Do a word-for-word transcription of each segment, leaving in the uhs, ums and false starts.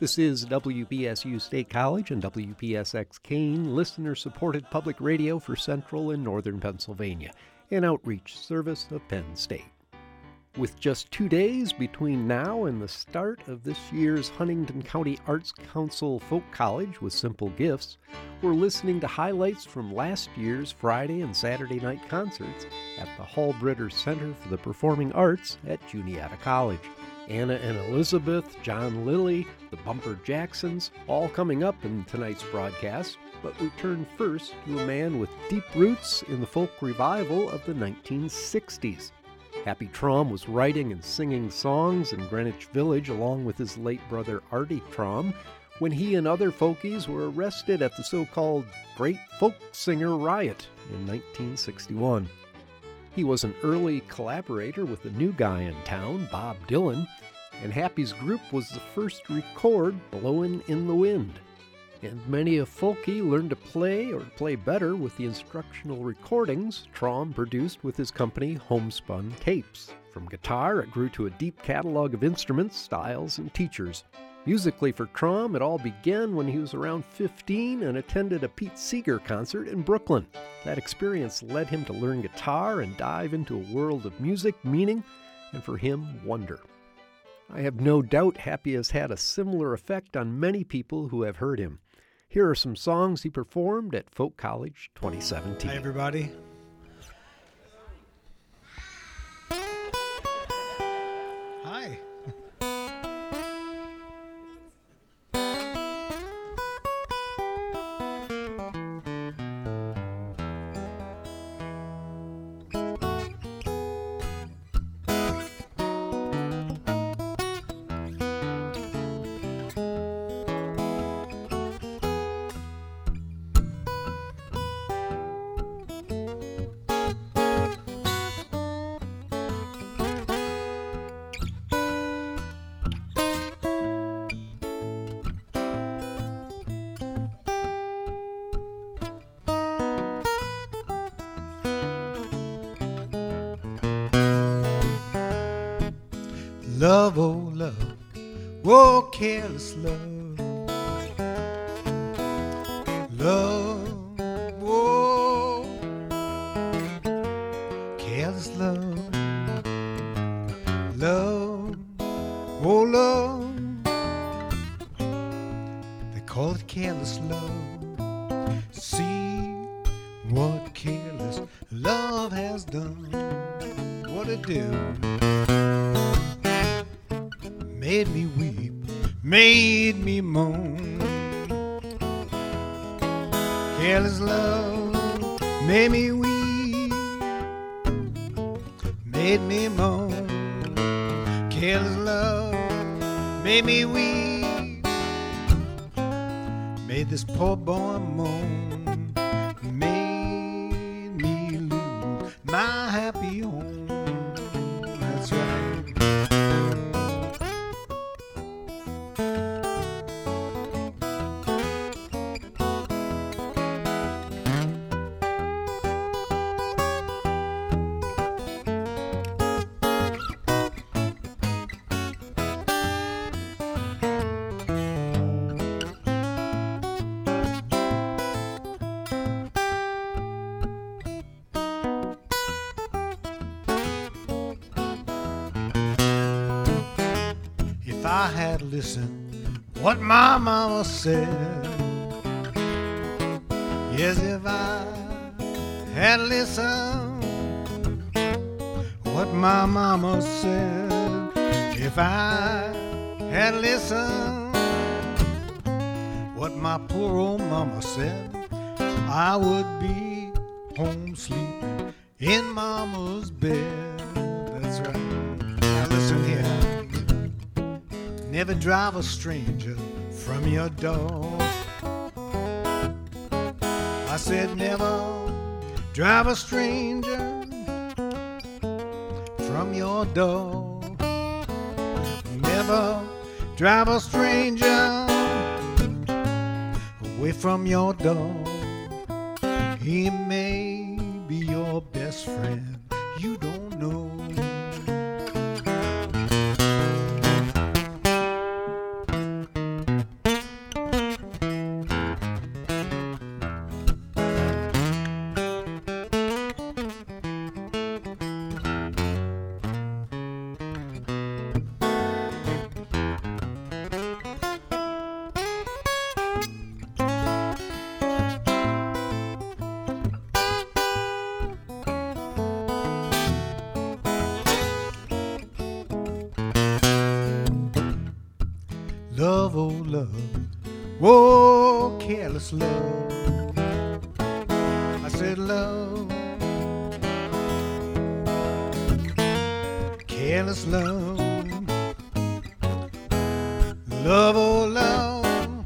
This is W B S U State College and W P S X Kane, listener-supported public radio for Central and Northern Pennsylvania, an outreach service of Penn State. With just two days between now and the start of this year's Huntingdon County Arts Council Folk College with Simple Gifts, we're listening to highlights from last year's Friday and Saturday night concerts at the Hall-Britter Center for the Performing Arts at Juniata College. Anna and Elizabeth, John Lilly, the Bumper Jacksons, all coming up in tonight's broadcast, but we turn first to a man with deep roots in the folk revival of the nineteen sixties. Happy Traum was writing and singing songs in Greenwich Village along with his late brother Artie Traum when he and other folkies were arrested at the so-called Great Folk Singer Riot in nineteen sixty-one. He was an early collaborator with a new guy in town, Bob Dylan, and Happy's group was the first to record Blowin' in the Wind. And many a folkie learned to play or play better with the instructional recordings Traum produced with his company Homespun Tapes. From guitar, it grew to a deep catalog of instruments, styles, and teachers. Musically for Traum, it all began when he was around fifteen and attended a Pete Seeger concert in Brooklyn. That experience led him to learn guitar and dive into a world of music, meaning, and for him, wonder. I have no doubt Happy has had a similar effect on many people who have heard him. Here are some songs he performed at Folk College twenty seventeen. Hi, everybody. Hi. Love, oh love, oh careless love. Love, oh careless love. Love, oh love, they call it careless love. See what careless love has done. What it do? Made me weep, made me moan. Careless love made me weep, made me moan. Careless love made me weep, made this poor boy moan. Made me lose my happy home. That's right. If I had listened what my mama said, yes, if I had listened what my mama said, if I had listened what my poor old mama said, I would be home sleeping in mama's bed. That's right. Now listen here. Never drive a stranger from your door. I said never drive a stranger from your door. Never drive a stranger away from your door. He may be your best friend, you don't know. love, oh love, whoa, careless love. I said love, careless love, love, oh love,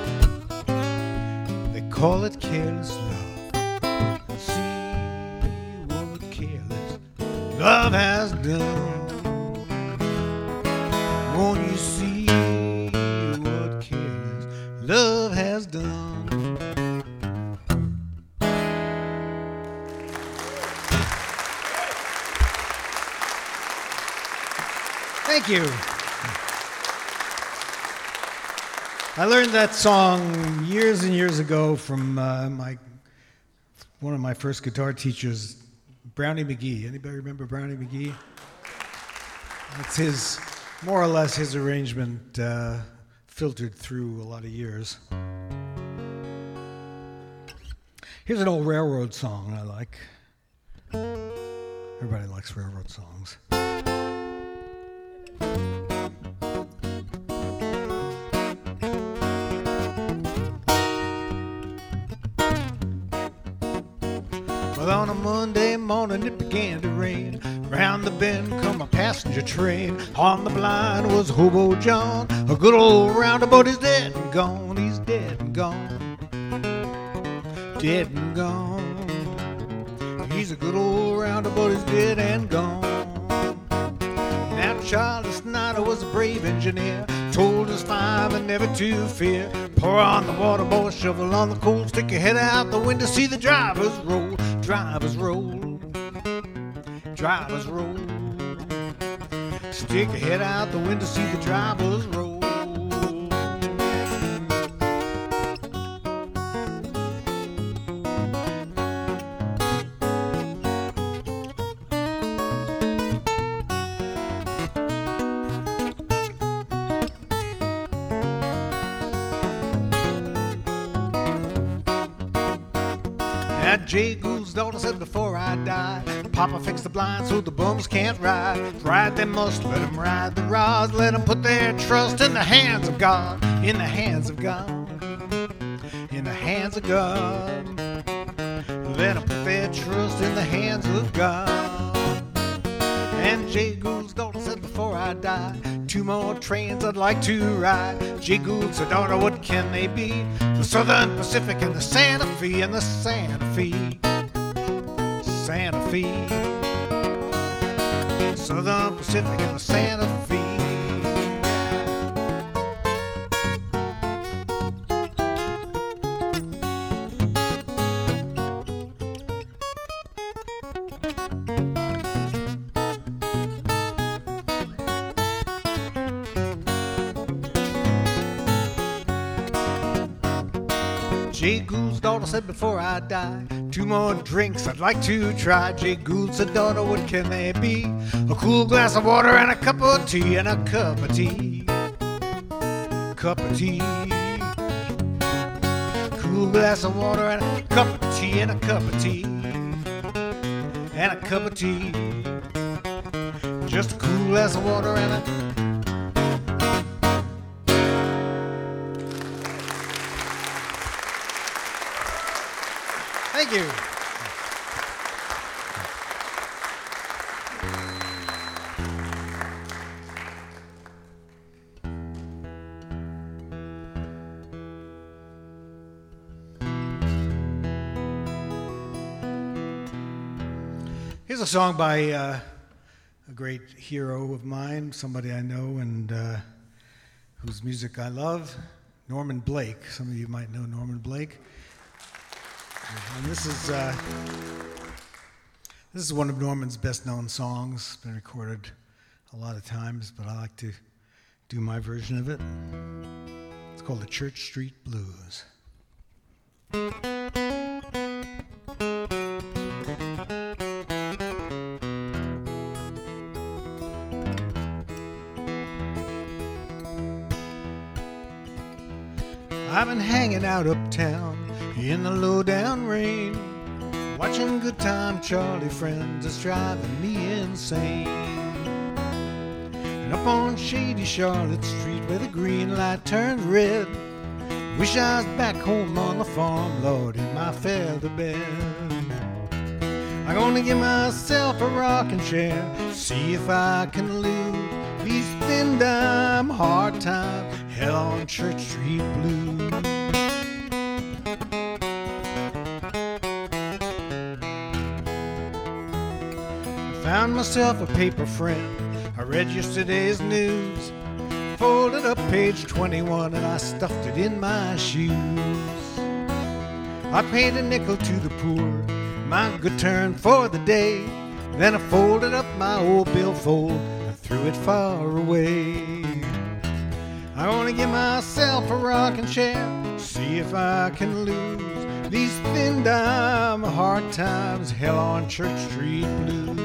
they call it careless love. See what careless love has done. Won't you see what careless love has done? Thank you. I learned that song years and years ago from uh, my one of my first guitar teachers, Brownie McGee. Anybody remember Brownie McGee? It's his, more or less his arrangement, uh, filtered through a lot of years. Here's an old railroad song I like. Everybody likes railroad songs. Well, on a Monday morning it began to rain. Round the bend come a passenger train. On the blind was Hobo John. A good old roundabout is dead and gone. He's dead and gone. Dead and gone. He's a good old roundabout is dead and gone. Now Charlie Snyder was a brave engineer. Told us five and never to fear. Pour on the water, boy, shovel on the coal. Stick your head out the window, see the drivers roll. Drivers roll. Drivers roll. Stick your head out the window, see the drivers roll. Jay Gould's daughter said before I die, Papa fix the blinds so the bums can't ride. Ride they must, let them ride the rods. Let them put their trust in the hands of God. In the hands of God. In the hands of God. Let them put their trust in the hands of God. And Jay Gould's daughter said before I die, two more trains I'd like to ride. Jay Gould said, daughter, what can they be? The Southern Pacific and the Santa Fe and the Santa Fe. Santa Fe. Southern Pacific and the Santa Fe. Jay Gould's daughter said before I die, two more drinks I'd like to try. Jay Gould said, daughter, what can they be? A cool glass of water and a cup of tea and a cup of tea. Cup of tea. Cool glass of water and a cup of tea and a cup of tea. And a cup of tea. Just a cool glass of water and a Thank you. Here's a song by uh, a great hero of mine, somebody I know and uh, whose music I love, Norman Blake. Some of you might know Norman Blake. And this is uh, this is one of Norman's best-known songs. It's been recorded a lot of times, but I like to do my version of it. It's called the Church Street Blues. I've been hanging out uptown in the low-down rain, watching Good Time Charlie friends, it's driving me insane. And up on shady Charlotte Street where the green light turns red. Wish I was back home on the farm, Lord, in my feather bed. I'm gonna give myself a rocking chair, see if I can lose these thin dime hard times, hell on Church Street blues. I found myself a paper friend, I read yesterday's news, folded up page twenty-one and I stuffed it in my shoes. I paid a nickel to the poor, my good turn for the day. Then I folded up my old billfold and threw it far away. I wanna give myself a rocking chair, see if I can lose these thin dime hard times, hell on Church Street blues.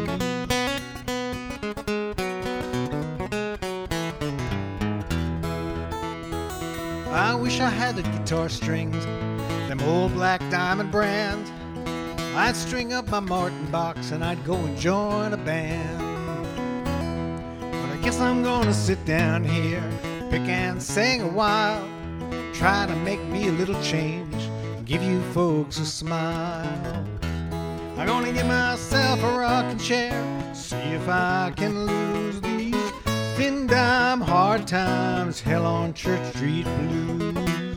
I wish I had the guitar strings, them old black diamond brands. I'd string up my Martin box and I'd go and join a band. But I guess I'm gonna sit down here, pick and sing a while, try to make me a little change, give you folks a smile. I'm gonna give myself a rocking chair, see if I can lose these thin dime hard times, hell on Church Street blues.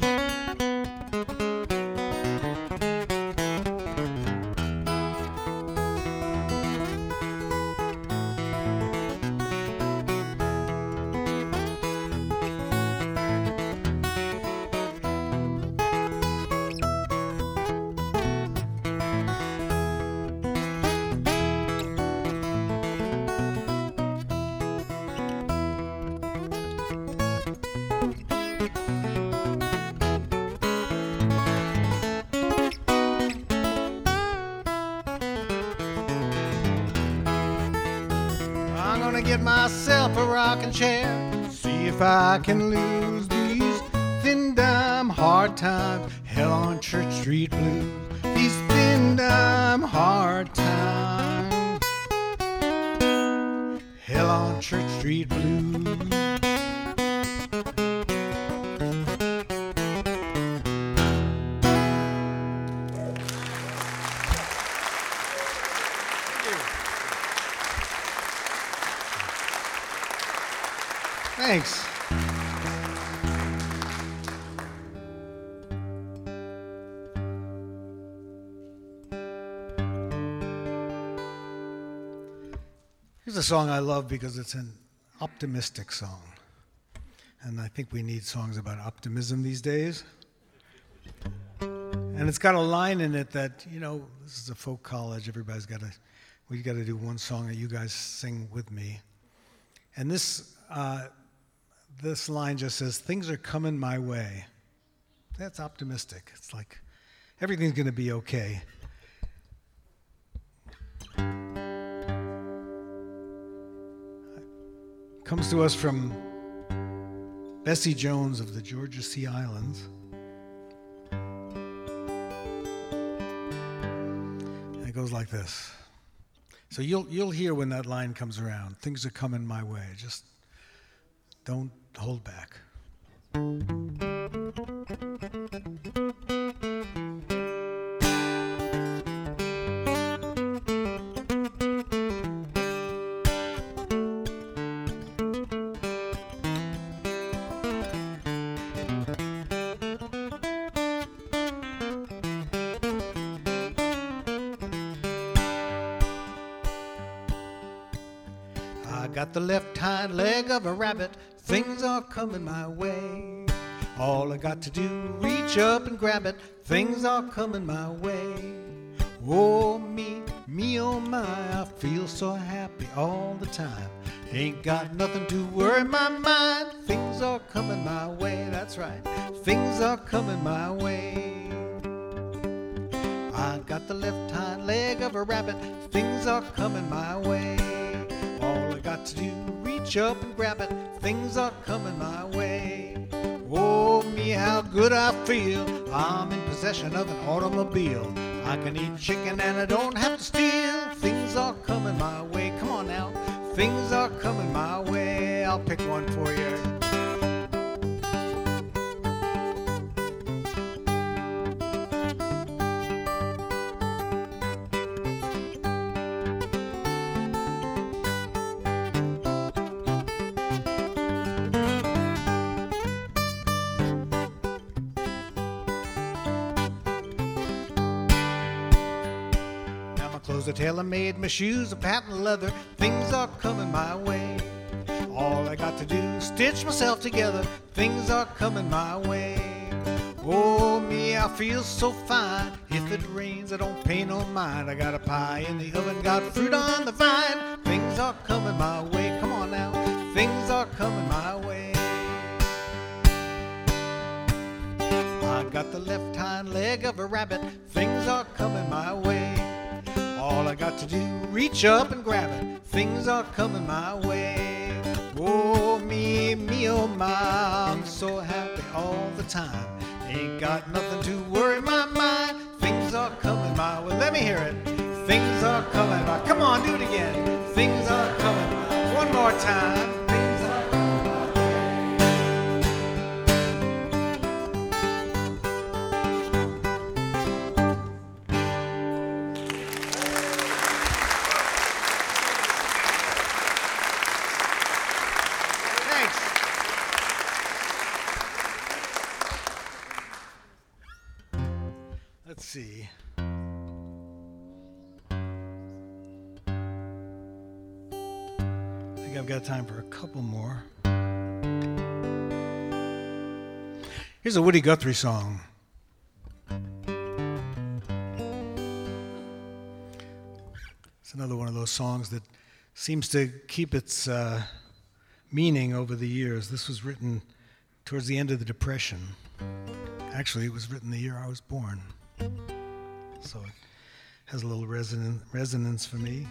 Get myself a rocking chair, see if I can lose these thin dime hard times, hell on Church Street blues. These thin dime hard times, hell on Church Street blues. Thanks. Here's a song I love because it's an optimistic song. And I think we need songs about optimism these days. And it's got a line in it that, you know, this is a folk college, everybody's got to, we got to do one song that you guys sing with me. And this, uh, This line just says, things are coming my way. That's optimistic. It's like everything's going to be okay. Comes to us from Bessie Jones of the Georgia Sea Islands. And it goes like this. So you'll you'll hear when that line comes around. Things are coming my way. Just don't hold back. I got the left hind leg of a rabbit. Things are coming my way. All I got to do, reach up and grab it. Things are coming my way. Oh, me, me, oh my, I feel so happy all the time. Ain't got nothing to worry my mind. Things are coming my way, that's right. Things are coming my way. I got the left hind leg of a rabbit. Things are coming my way. All I got to do, reach up and grab it. Things are coming my way. Oh, me, how good I feel. I'm in possession of an automobile. I can eat chicken and I don't have to steal. Things are coming my way. Come on now. things are coming my way. I'll pick one for you. Clothes are tailor-made, my shoes are patent leather, things are coming my way. All I got to do is stitch myself together, things are coming my way. Oh, me, I feel so fine. If it rains, I don't pay no mind. I got a pie in the oven, got fruit on the vine. Things are coming my way. Come on now, things are coming my way. I got the left hind leg of a rabbit, things are coming my way. All I got to do, reach up and grab it, things are coming my way. Oh, me, me, oh my, I'm so happy all the time. Ain't got nothing to worry my mind, things are coming my way. Let me hear it. Things are coming my, come on, do it again. Things are coming my, one more time. Things are coming my Let's see. I think I've got time for a couple more. Here's a Woody Guthrie song. It's another one of those songs that seems to keep its uh, meaning over the years. This was written towards the end of the Depression. Actually, it was written the year I was born. So it has a little resonan- resonance for me.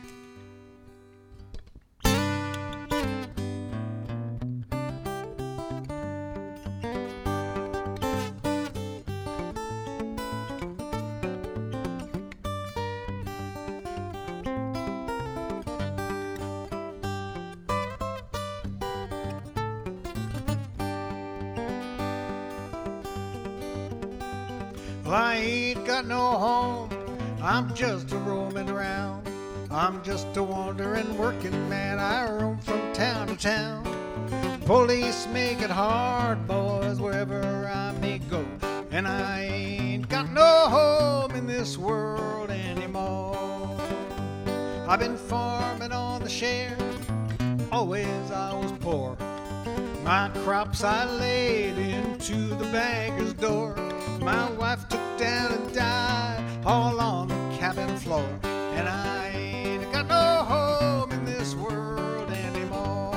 Well, I ain't got no home, I'm just a roaming around. I'm just a wandering working man, I roam from town to town. Police make it hard, boys, wherever I may go. And I ain't got no home in this world anymore. I've been farming on the share, always I was poor. My crops I laid into the banker's door. My wife took down and died all on the cabin floor. And I ain't got no home in this world anymore.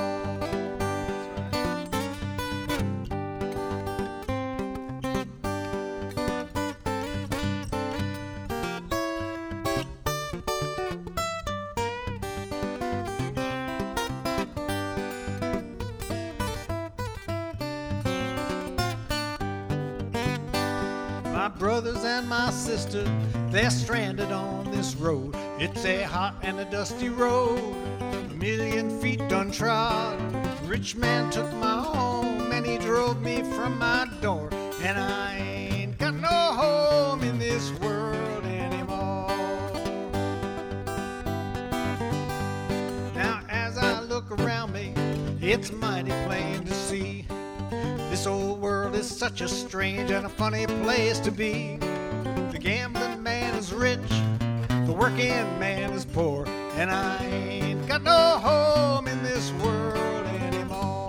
My brothers and my sister, they're stranded on this road. It's a hot and a dusty road, a million feet untrod. A rich man took my home and he drove me from my door. And I ain't got no home in this world anymore. Now as I look around me, it's mighty plain to see this old world is such a strange and a funny place to be. The gambling man is rich, the working man is poor, and I ain't got no home in this world anymore.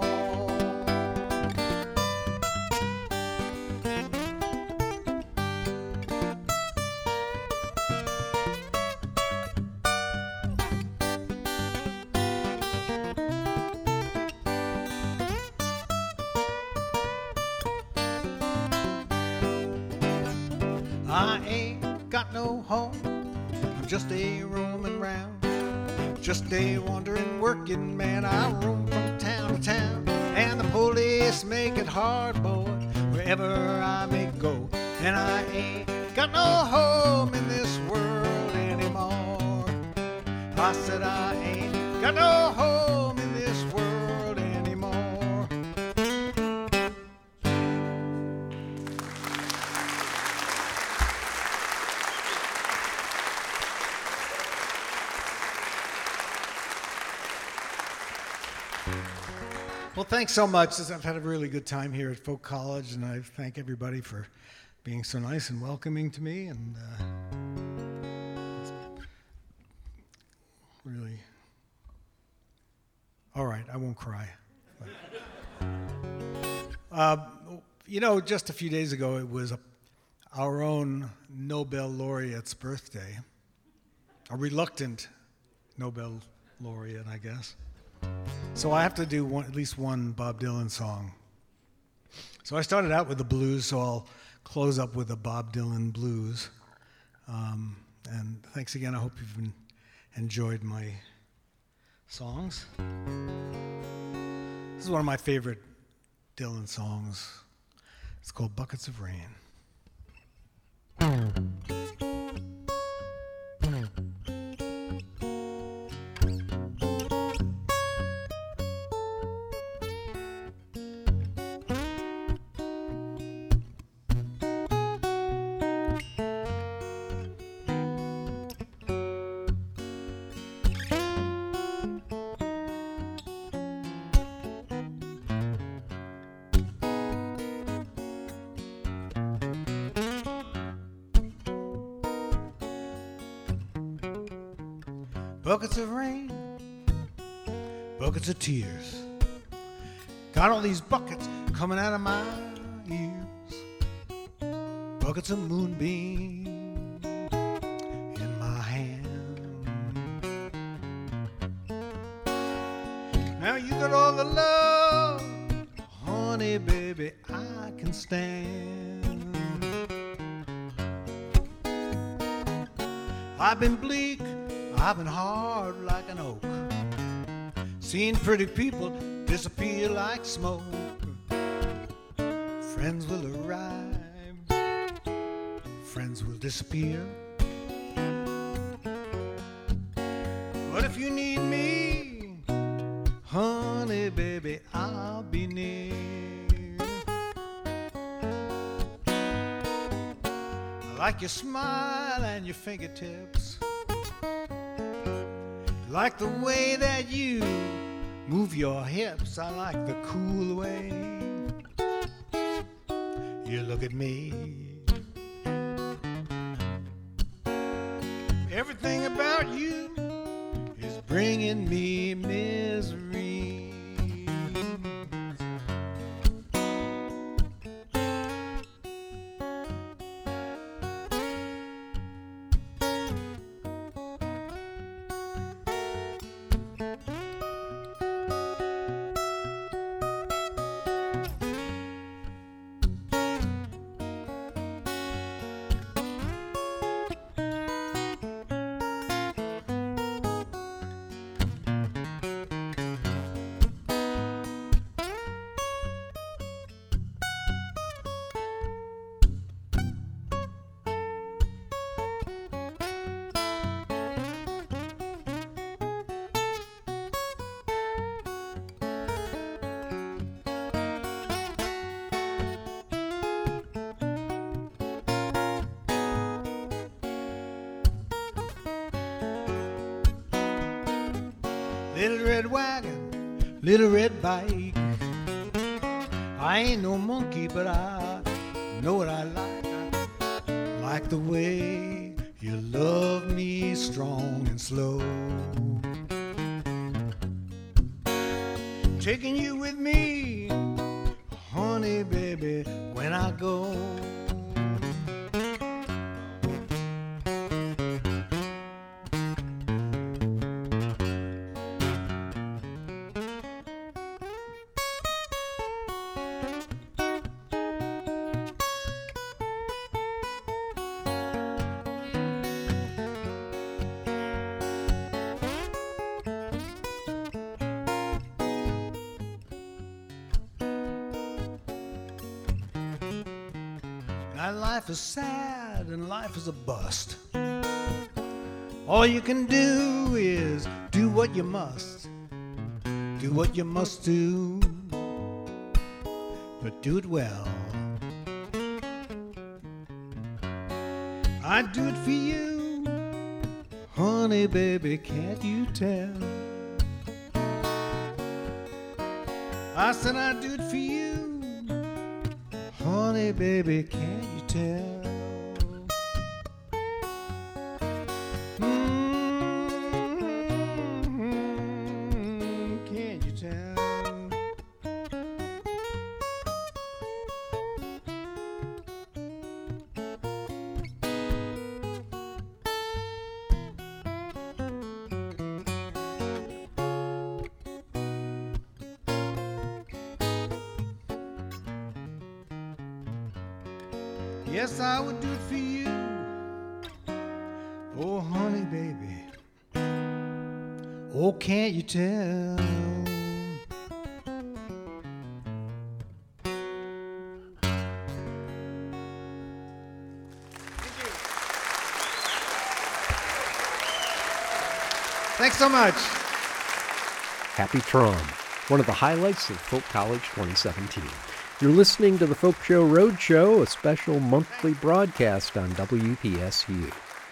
I ain't got no home, I'm just a roaming round. Just a wandering working man, I roam from town to town. And the police make it hard, boy, wherever I may go. And I ain't got no home in this world anymore. I said I ain't got no home Well, thanks so much. I've had a really good time here at Folk College, and I thank everybody for being so nice and welcoming to me, and uh, really, all right, I won't cry. uh, you know, just a few days ago, it was a, our own Nobel laureate's birthday, a reluctant Nobel laureate, I guess. So I have to do one, at least one Bob Dylan song. So I started out with the blues, so I'll close up with the Bob Dylan blues. Um, and thanks again. I hope you've been, enjoyed my songs. This is one of my favorite Dylan songs. It's called Buckets of Rain. Buckets of rain, buckets of tears. Got all these buckets coming out of my ears. Buckets of moonbeam in my hand. Now you got all the love, honey, baby, I can stand. I've been bleak, I've been hard like an oak, seen pretty people disappear like smoke. Friends will arrive, friends will disappear. But if you need me, honey, baby, I'll be near. I like your smile and your fingertips, like the way that you move your hips. I like the cool way you look at me. Everything about you is bringing me misery. Little red wagon, little red bike. I ain't no monkey, but I know what I like. I like the way you love me strong and slow. Taking you with me, honey, baby, when I go. Life is sad and life is a bust. All you can do is do what you must. Do what you must do, but do it well. I'd do it for you, honey, baby, can't you tell? I said I'd do it for you. Honey, baby, can't you tell? Mm-hmm, can't you tell? Yes, I would do it for you. Oh, honey, baby. Oh, can't you tell? Thank you. Thanks so much. Happy Tron, one of the highlights of Folk College twenty seventeen. You're listening to the Folk Show Roadshow, a special monthly broadcast on W P S U.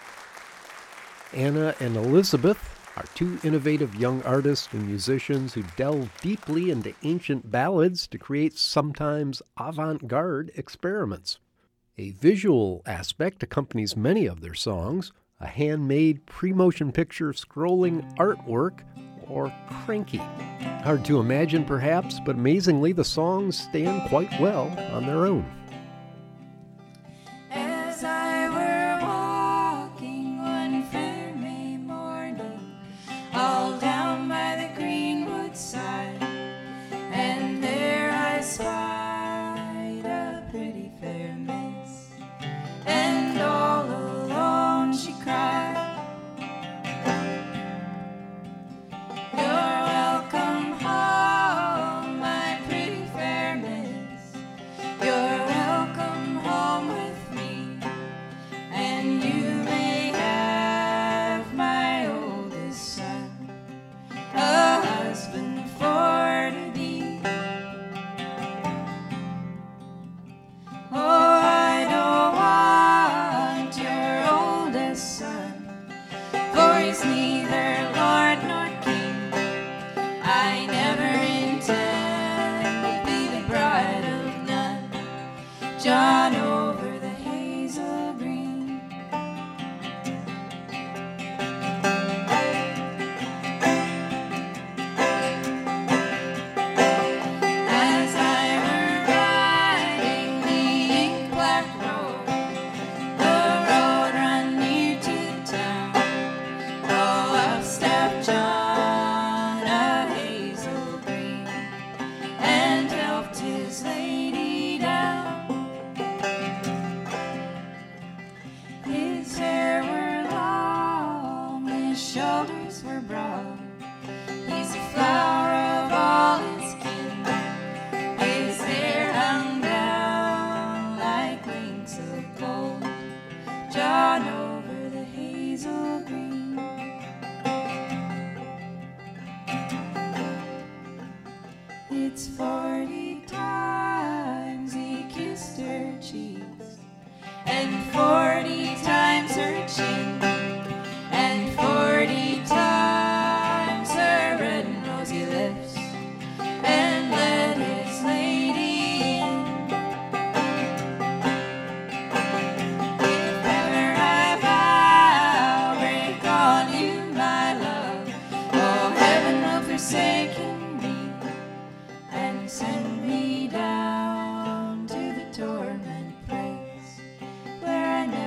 Anna and Elizabeth are two innovative young artists and musicians who delve deeply into ancient ballads to create sometimes avant-garde experiments. A visual aspect accompanies many of their songs, a handmade pre-motion picture scrolling artwork, or cranky. Hard to imagine, perhaps, but amazingly, the songs stand quite well on their own. As I were walking one fair May morning, all down by the greenwood side, and there I spied a pretty fair miss, and all alone she cried, John over the hazel green. As I were riding the ink black road, the road run near to town, oh, up stepped John a hazel green, and helped his lady down. His hair were long, his shoulders were broad. He's a flower of all his kin. His hair hung down like links of gold. John over the hazel green. It's forty times he kissed her cheeks, and forty times her chin, and forty times her red and rosy lips, and led his lady in. If ever I vow break on you, my love, oh, heaven will forsake me and send me down to the torment place where I never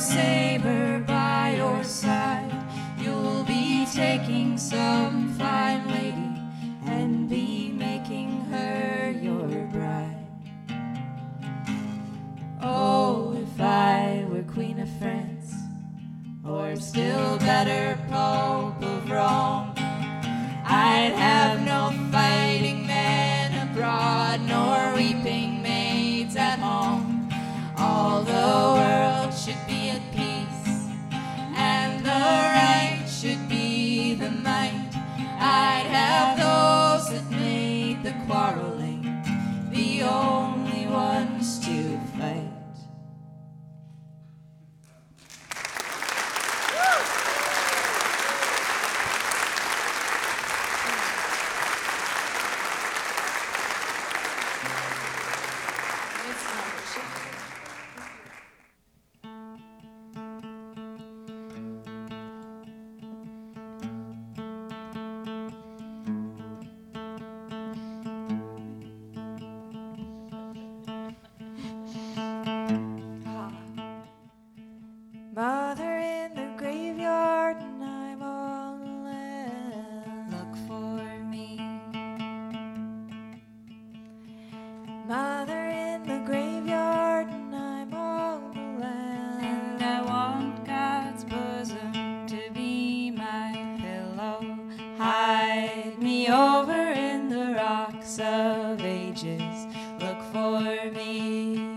saber by your side. You'll be taking some fine lady and be making her your bride. Oh, if I were Queen of France, or still better, Pope of Rome, I'd have no fighting men abroad, nor weeping maids at home. All the world should be at peace, and the right should be the might. I'd have those that made the quarreling the only ones to fight. Mother in the graveyard and I'm all alone. Look for me. Mother in the graveyard and I'm all alone. And I want God's bosom to be my pillow. Hide me over in the rocks of ages. Look for me.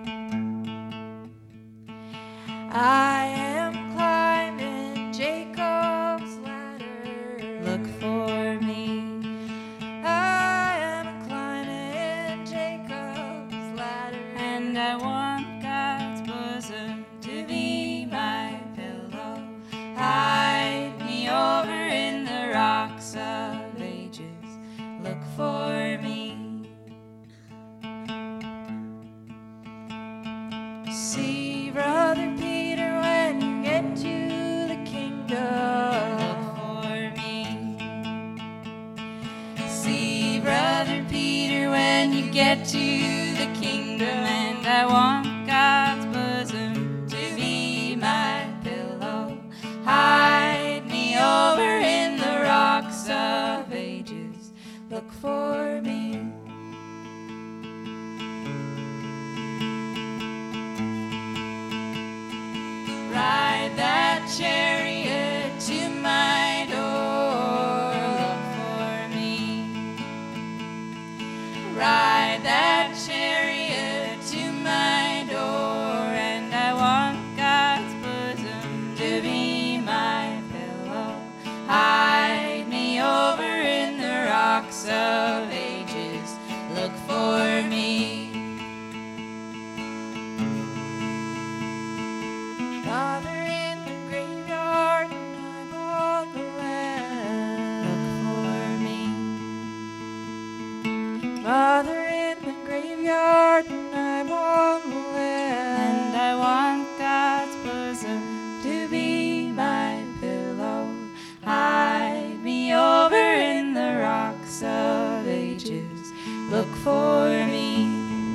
I am climbing Jacob's ladder. Look for me. I am climbing Jacob's ladder. And I want God's bosom to be my pillow. Hide me over in the rocks of ages. Look for me. See, Brother Peter, when you get to the kingdom. Look for me. See, Brother Peter, when you get to the kingdom, and I want God's bosom to be my pillow. Hide me over in the rocks of ages. Look for me. Ride that chariot to my door. Look for me. Ride that chariot to my door, and I want God's bosom to be my pillow. Hide me over in the rocks of ages. Look for me. Mother in the graveyard and I'm on the land. Look for me. Mother in the graveyard and I'm on the land. And I want God's bosom To be my pillow. hide me over in the rocks of ages. Look for me.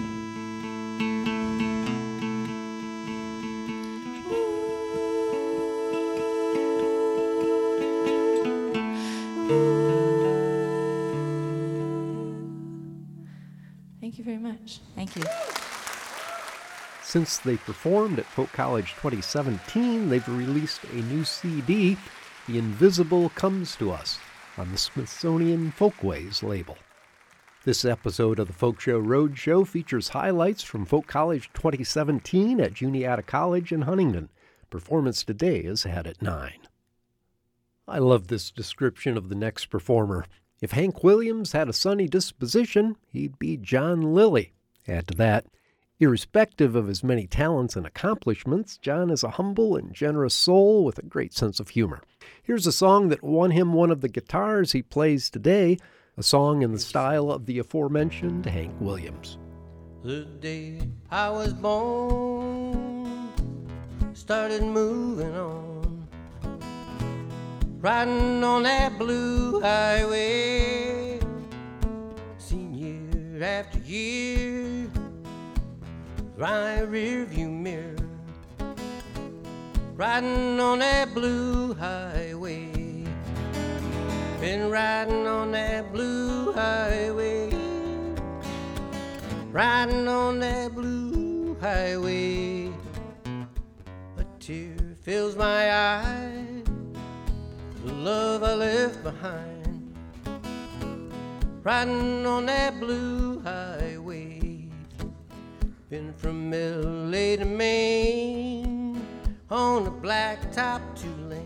Thank you very much. Thank you. Since they performed at Folk College twenty seventeen, they've released a new C D, The Invisible Comes to Us, on the Smithsonian Folkways label. This episode of the Folk Show Roadshow features highlights from Folk College twenty seventeen at Juniata College in Huntingdon. Performance today is had at nine. I love this description of the next performer. If Hank Williams had a sunny disposition, he'd be John Lilly. Add to that, irrespective of his many talents and accomplishments, John is a humble and generous soul with a great sense of humor. Here's a song that won him one of the guitars he plays today, a song in the style of the aforementioned Hank Williams. The day I was born, started moving on, riding on that blue highway, seen year after year, right rear view mirror. riding on that blue highway. Been riding on that blue highway, riding on that blue highway. A tear fills my eye, the love I left behind. Riding on that blue highway, been from L A to Maine on a blacktop two-lane.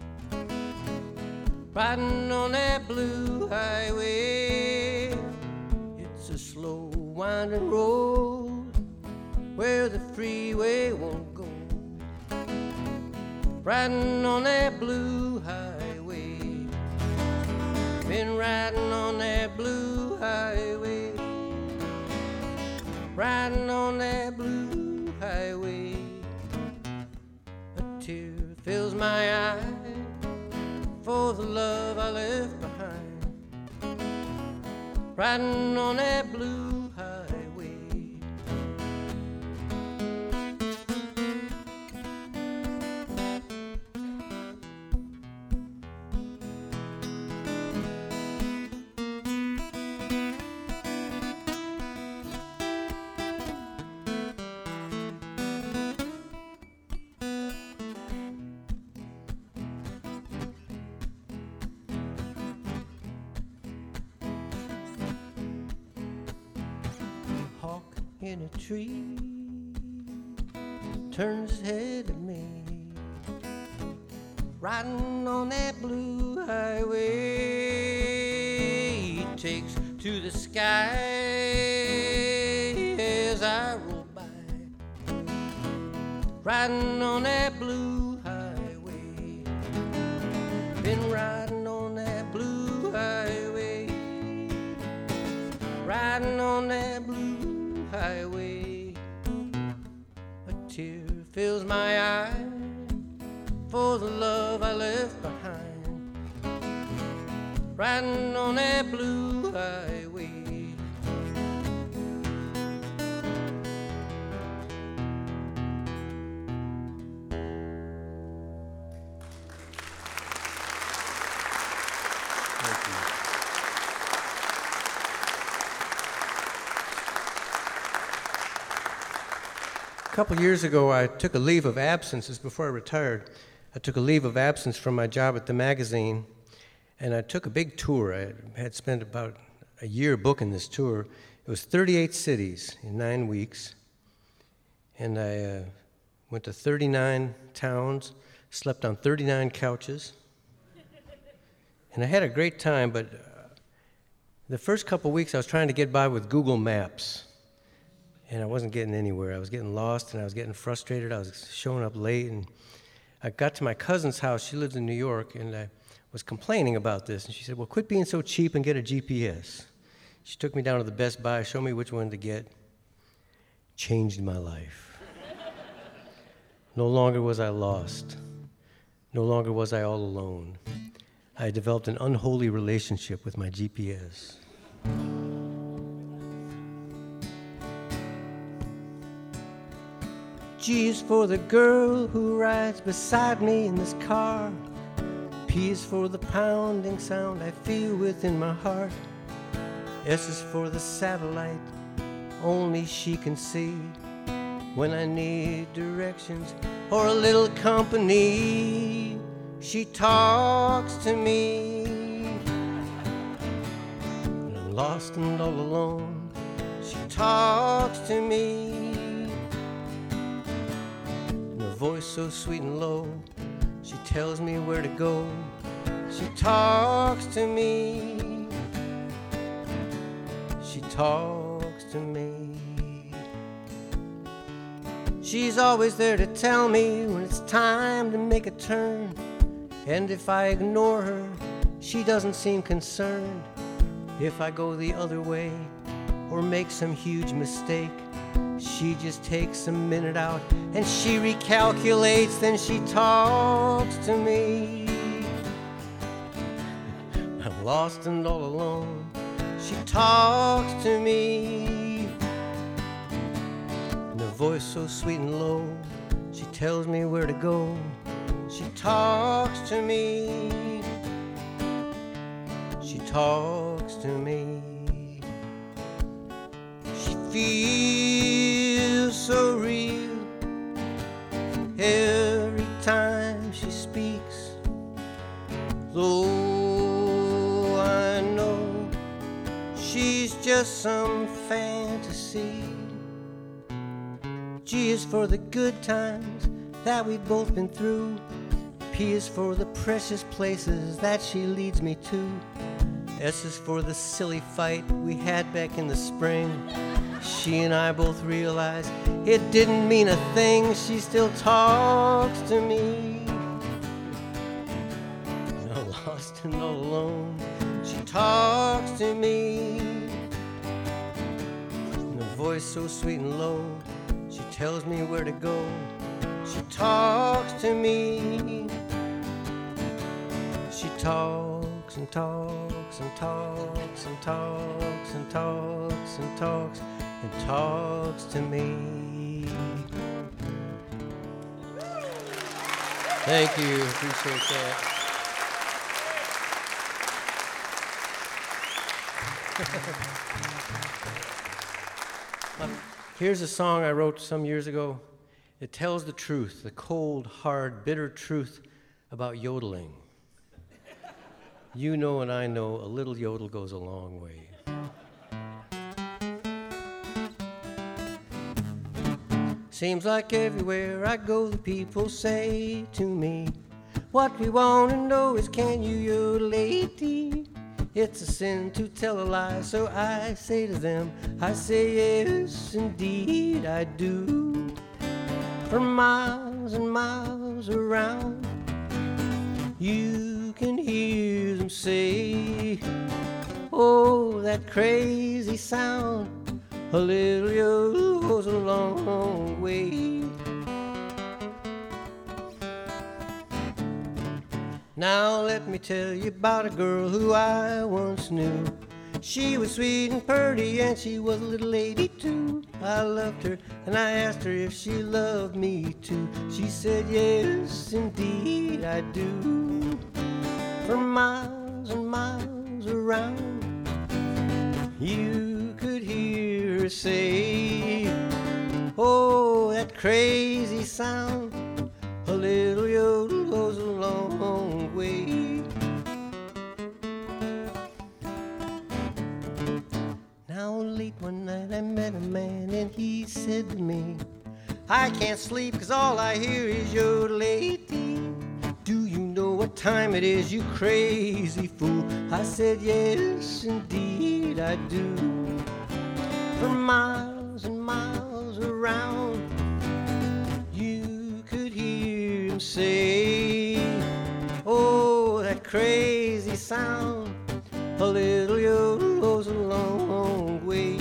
Riding on that blue highway, it's a slow winding road where the freeway won't go. Riding on that blue highway, been riding on that blue highway, riding on that blue highway. A tear fills my eye for the love I left behind. Riding on that blue highway. In a tree, turns his head at me, riding on that blue highway. He takes to the sky as I roll by, riding on that blue highway. Been riding on that blue highway, riding on that blue highway. A tear fills my eye for the love I left behind. Riding on that blue highway. A couple years ago, I took a leave of absence. This is before I retired. I took a leave of absence from my job at the magazine, and I took a big tour. I had spent about a year booking this tour. It was thirty-eight cities in nine weeks, and I uh, went to thirty-nine towns, slept on thirty-nine couches, and I had a great time, but uh, the first couple weeks I was trying to get by with Google Maps. And I wasn't getting anywhere. I was getting lost, and I was getting frustrated. I was showing up late, and I got to my cousin's house. She lives in New York, and I was complaining about this. And she said, well, quit being so cheap and get a G P S. She took me down to the Best Buy, showed me which one to get. Changed my life. No longer was I lost. No longer was I all alone. I developed an unholy relationship with my G P S. G is for the girl who rides beside me in this car. P is for the pounding sound I feel within my heart. S is for the satellite only she can see when I need directions or a little company. She talks to me. When I'm lost and all alone, she talks to me. Voice so sweet and low, she tells me where to go. She talks to me. She talks to me. She's always there to tell me when it's time to make a turn. And if I ignore her, she doesn't seem concerned. If I go the other way or make some huge mistake, she just takes a minute out and she recalculates, then she talks to me. I'm lost and all alone, she talks to me. In a voice so sweet and low, she tells me where to go. She talks to me. She talks to me. She feels so real every time she speaks. Though I know she's just some fantasy. G is for the good times that we've both been through. P is for the precious places that she leads me to. S is for the silly fight we had back in the spring. She and I both realized it didn't mean a thing. She still talks to me. All lost and all alone, she talks to me. In a voice so sweet and low, she tells me where to go. She talks to me. She talks and talks and talks and talks and talks and talks and talks to me. Thank you. Appreciate that. Here's a song I wrote some years ago. It tells the truth, the cold, hard, bitter truth about yodeling. You know and I know a little yodel goes a long way. Seems like everywhere I go, the people say to me, what we want to know is, can you yodel eighty? It's a sin to tell a lie, so I say to them, I say yes, indeed I do. For miles and miles around, you can hear them say, oh, that crazy sound, a little yodel goes a long way. Now let me tell you about a girl who I once knew. She was sweet and purty and she was a little lady too. I loved her and I asked her if she loved me too. She said yes, indeed I do. For miles and miles around, you could hear her say, oh, that crazy sound, a little yodel goes a long way. Now late one night I met a man and he said to me, I can't sleep 'cause all I hear is yodel eighty. Do you know what time it is, you crazy fool? I said yes, indeed I do. For miles and miles around, you could hear him say, oh, that crazy sound, a little yodel goes a long way.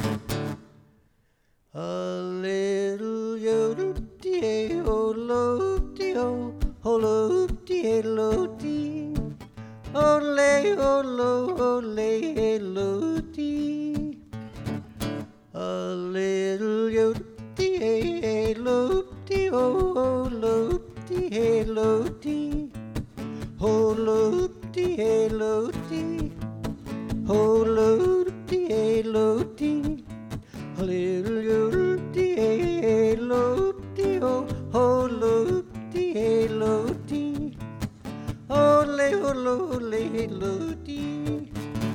A little yodel dee oh lo dee oh oh lo dee lo dee oh lay oh lo oh lay lo dee. A little yodel dee lo dee oh oh lo dee lo dee oh lo dee lo dee oh lo dee lo dee. A little yodel dee lo dee oh oh lo dee lo dee oh lay oh lo lay lo dee.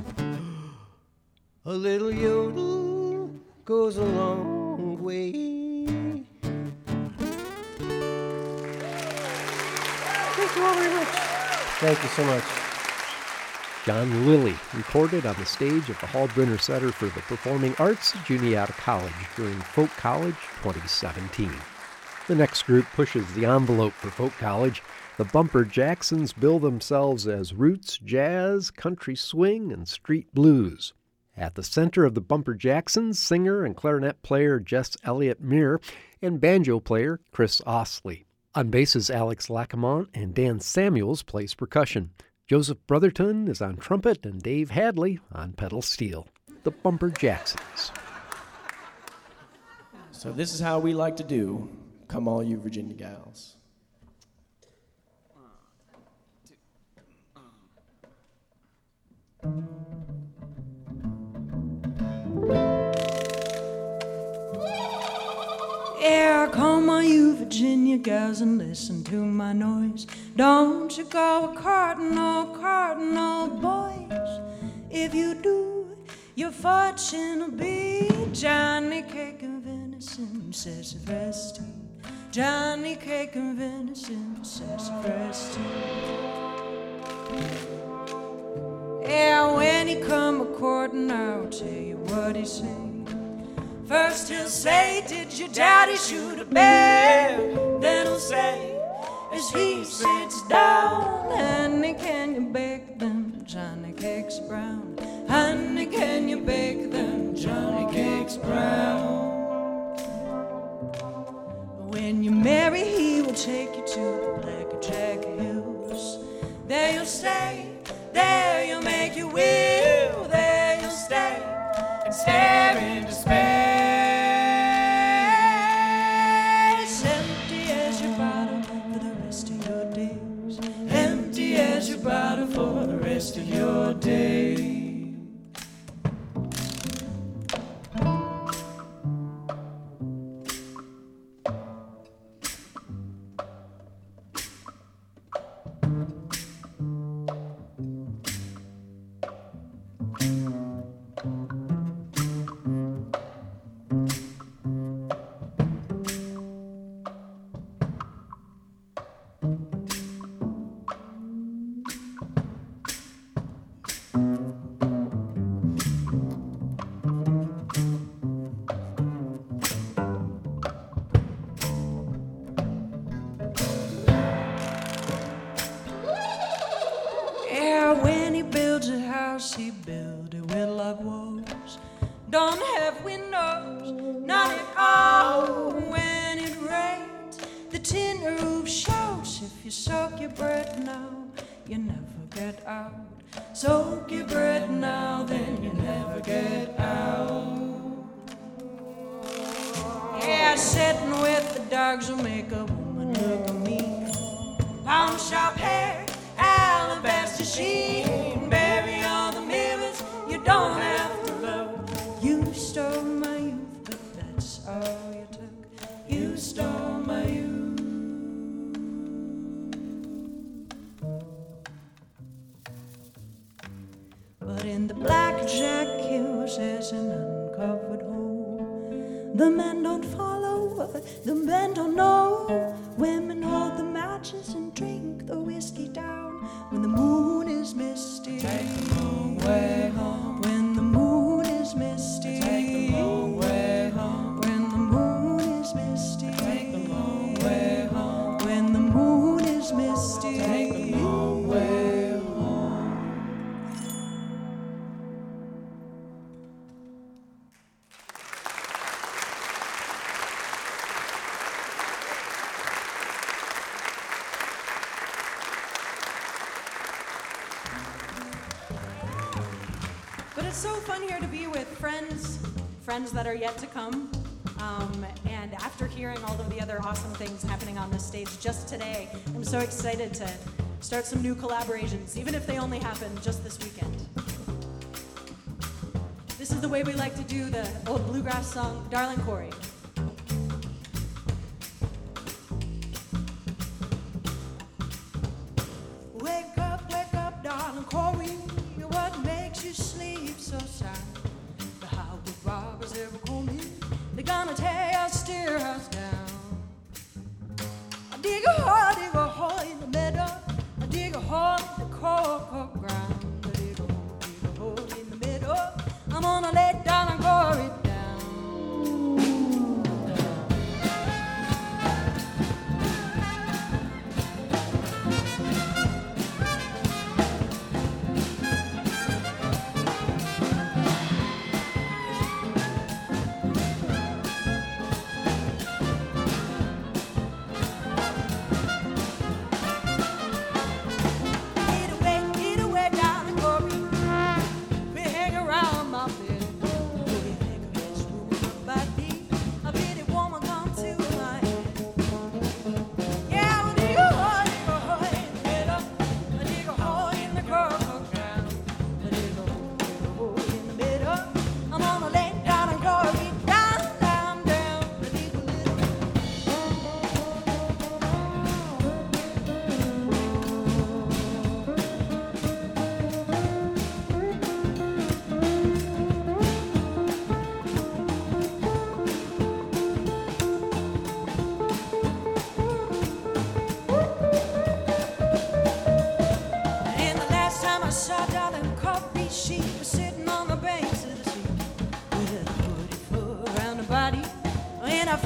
A little yodel goes a long way. Thank you all very much. Thank you so much. John Lilly recorded on the stage at the Hallbrenner Center for the Performing Arts at Juniata College during Folk College twenty seventeen. The next group pushes the envelope for Folk College. The Bumper Jacksons bill themselves as roots, jazz, country swing, and street blues. At the center of the Bumper Jacksons, singer and clarinet player Jess Elliott Muir and banjo player Chris Ostley. On basses, Alex Lacamont and Dan Samuels plays percussion. Joseph Brotherton is on trumpet and Dave Hadley on pedal steel. The Bumper Jacksons. So this is how we like to do. Come All You Virginia Gals. Yeah, come on, you Virginia gals, and listen to my noise. Don't you go a courting no cardinal boys. If you do, your fortune will be Johnny Cake and venison, sassafras tea. Johnny Cake and venison, sassafras tea. Yeah, when he come a courting, I'll tell you what he say. First he'll say, did your daddy shoot a bear? Then he'll say, as he sits down, honey, can you bake them Johnny cakes brown? Honey, can you bake them Johnny cakes brown? When you marry, he will take you to the Blackjack Hills. There you'll stay, there you'll make your will, there you'll stay and stare in despair. Bottle for the rest of your day. He built it with log walls. Don't have windows, not at all. When it rains, the tin roof shouts. If you soak your breath now, you never get out. Soak your breath now, then you never get out. Yeah, sitting with the dogs will make a woman look at me. Palm sharp hair, alabaster sheen, bury all the mirrors, you don't have to love. You stole my youth, but that's all you took. You stole my youth. But in the Blackjack Hills there's an uncovered hole. The men don't follow, the men don't know. Women hold the matches and drink the whiskey down when the moon is misty. Take the long way home. When the moon is misty. Take the long way home. When the moon is misty. Take the long way home. When the moon is misty. Take the long way home. But it's so fun here to be with friends, friends that are yet to come. Um, and after hearing all of the other awesome things happening on this stage just today, I'm so excited to start some new collaborations, even if they only happen just this weekend. This is the way we like to do the old bluegrass song, Darling Corey. Wake up, wake up, darling Corey. What makes you sleep so sound? The highway robbers ever come in, they're gonna tear your steer house down. I dig a hole, dig a hole in the meadow. I dig a hole in the cocoa ground. I dig a hole, dig a hole in the meadow. I'm gonna lay down and Corey down.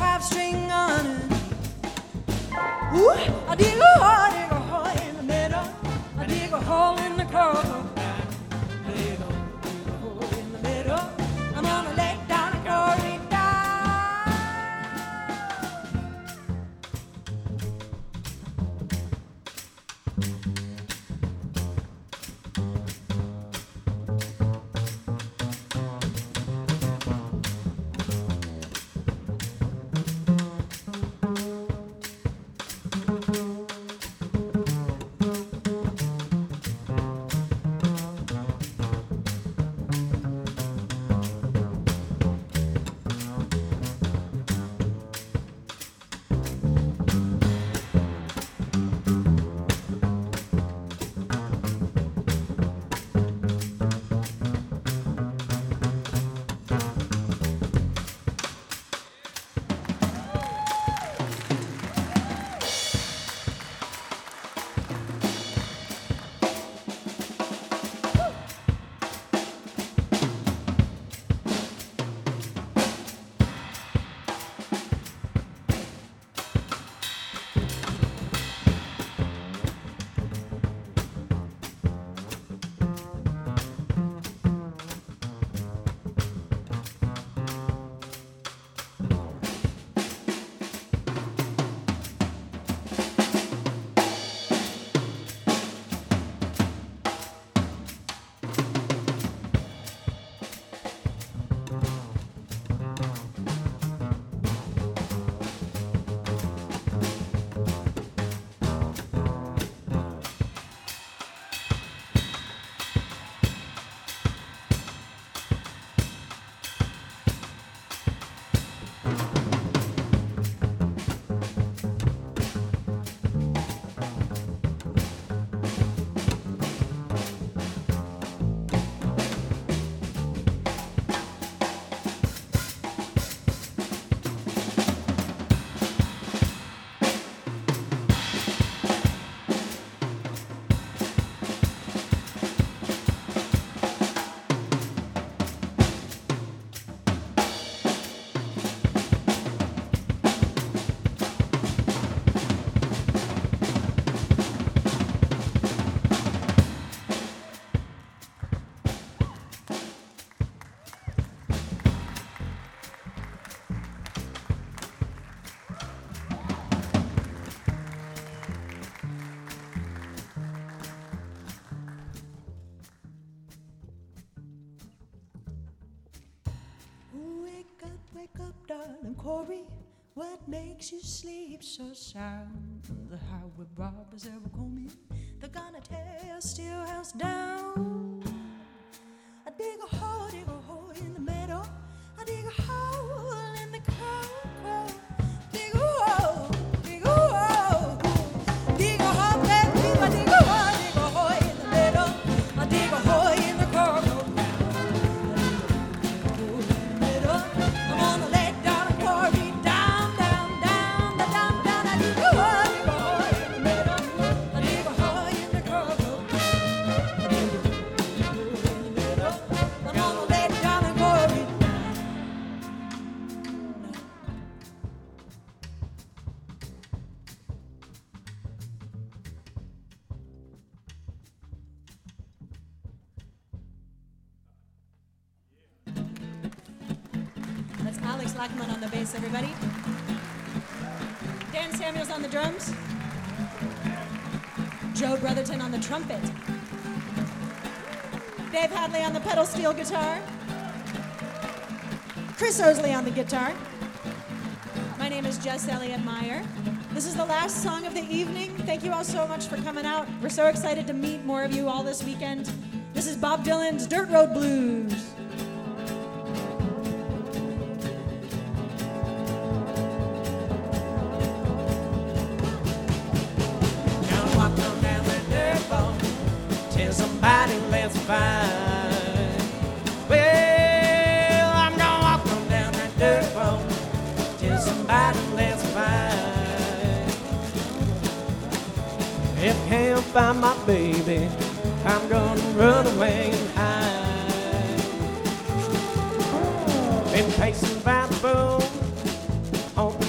five string on it. Ooh, I dig a hole, I dig a hole in the middle. I dig a hole in the coral. Dig a hole in the middle. I'm gonna lay down a corridor. Darling Corey, what makes you sleep so sound? The highway robbers ever coming? They're gonna tear your steel house down. I dig a hole, dig a hole in the middle. I dig a hole in the cold. Dig a hole, dig a hole, dig a hole, baby. I dig a hole, dig a hole in the middle. I dig a hole in the cold. Alex Lackman on the bass, everybody. Dan Samuels on the drums. Joe Brotherton on the trumpet. Dave Hadley on the pedal steel guitar. Chris Osley on the guitar. My name is Jess Elliott Meyer. This is the last song of the evening. Thank you all so much for coming out. We're so excited to meet more of you all this weekend. This is Bob Dylan's Dirt Road Blues. Somebody let's find. Well, I'm gonna walk on down that dirt road till somebody let's find. If I can't find my baby, I'm gonna run away and hide. Been pacing by the road on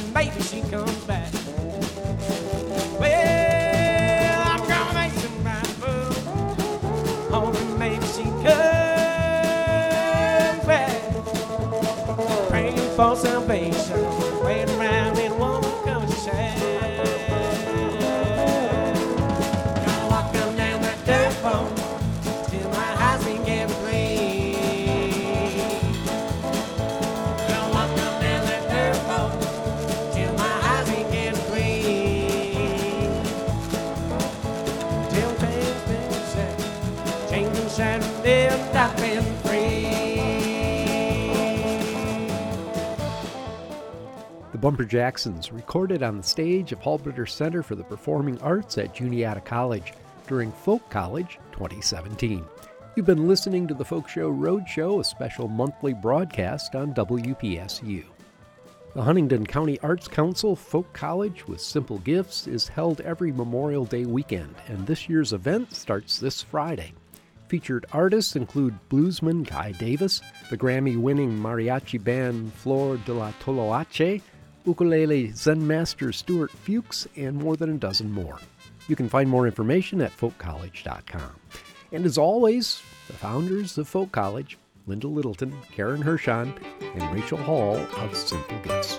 life been free. The Bumper Jacksons recorded on the stage of Halberter Center for the Performing Arts at Juniata College during Folk College twenty seventeen. You've been listening to the Folk Show Roadshow, a special monthly broadcast on W P S U. The Huntingdon County Arts Council Folk College with Simple Gifts is held every Memorial Day weekend, and this year's event starts this Friday. Featured artists include bluesman Guy Davis, the Grammy-winning mariachi band Flor de la Toloache, ukulele Zen master Stuart Fuchs, and more than a dozen more. You can find more information at folk college dot com. And as always, the founders of Folk College, Linda Littleton, Karen Hershon, and Rachel Hall of Simple Gifts.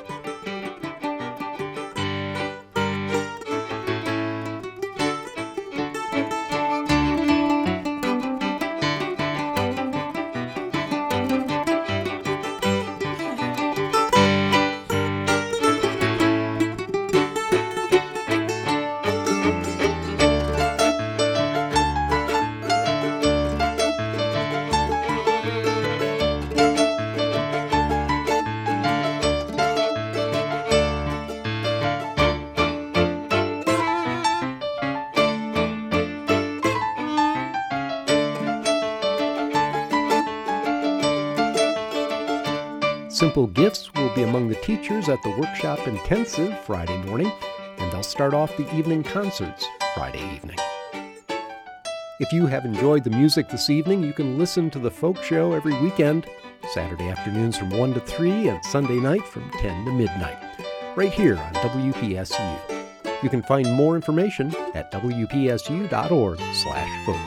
Simple Gifts will be among the teachers at the Workshop Intensive Friday morning, and they'll start off the evening concerts Friday evening. If you have enjoyed the music this evening, you can listen to the Folk Show every weekend, Saturday afternoons from one to three and Sunday night from ten to midnight, right here on W P S U. You can find more information at W P S U dot org slash folk.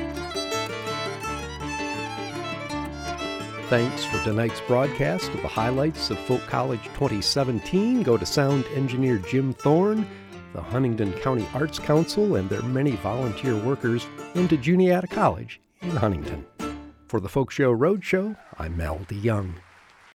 Thanks for tonight's broadcast of the highlights of Folk College twenty seventeen. Go to sound engineer Jim Thorne, the Huntingdon County Arts Council, and their many volunteer workers, and to Juniata College in Huntingdon. For the Folk Show Roadshow, I'm Mel DeYoung.